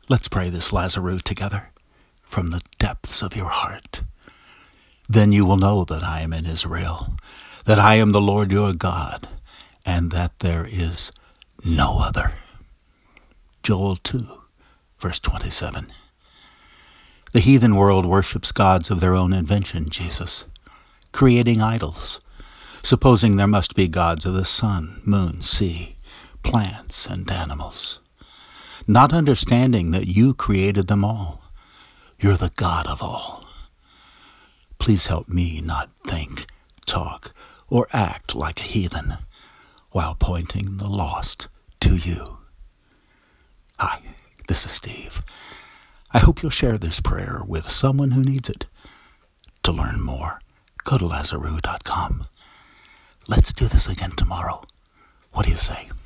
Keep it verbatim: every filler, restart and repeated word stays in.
Let's pray this Lazarus together from the depths of your heart. Then you will know that I am in Israel, that I am the Lord your God, and that there is no other. Joel two, verse twenty-seven. The heathen world worships gods of their own invention, Jesus, creating idols, supposing there must be gods of the sun, moon, sea, plants, and animals, not understanding that you created them all. You're the God of all. Please help me not think, talk, or act like a heathen while pointing the lost to you. Hi, this is Steve. I hope you'll share this prayer with someone who needs it. To learn more, go to Lazarus dot com. Let's do this again tomorrow. What do you say?